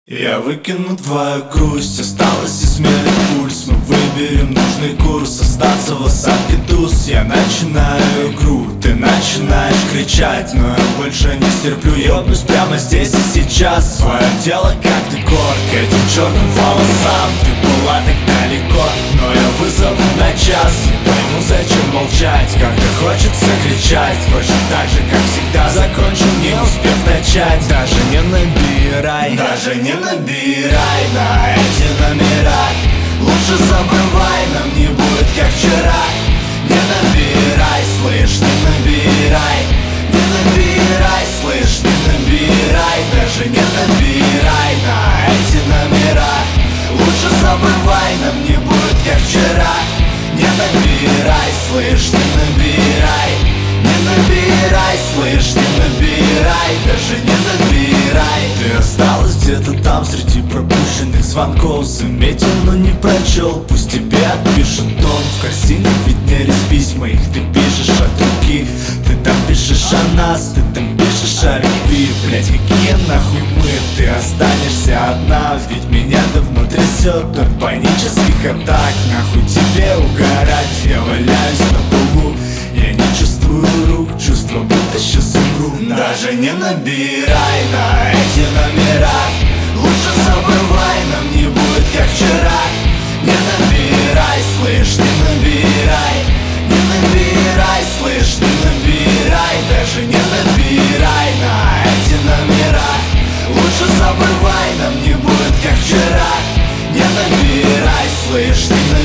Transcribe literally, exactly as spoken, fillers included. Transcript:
Я выкину твою грусть, осталось измерить пульс. Мы выберем нужный курс, остаться в осадке туз. Я начинаю игру, ты начинаешь кричать, но я больше не стерплю, ёбнусь прямо здесь и сейчас. Твое тело как декор к этим черным волосам. Ты была так далеко, но я вызову на час. Не пойму, зачем молчать, когда хочется кричать. Впрочем, так же, как всегда, закончу, не успев начать. Даже не набирай, даже не набирай на эти номера. Лучше забывай, нам не будет как вчера. Не набирай, слышь, не набирай. Не набирай, слышь, не набирай. Даже не набирай на эти номера. Лучше забывай, нам не будет как вчера. Не набирай, слышь, не набирай. Не набирай, слышь, не набирай. Даже не набирай. Ты осталась где-то там среди пропущенных звонков. Заметил, но не прочел, пусть тебе отпишет он. В корзине виднелись письма, их ты пишешь от руки. Ты там пишешь о нас, ты там пишешь о любви. Блять, какие нахуй мы, ты останешься одна. Ведь меня давно трясет от панических атак. Нахуй тебе угорать, я валяюсь на полу. Я не чувствую рук, чувство, будто сейчас умру. Даже не набирай на эти номера. Лучше забывай, нам не будет как вчера. Не набирай, слышь, не набирай. Не набирай, слышь, не набирай. Даже не набирай на эти номера. Лучше забывай, нам не будет как вчера. Не набирай, слышь, не набирай.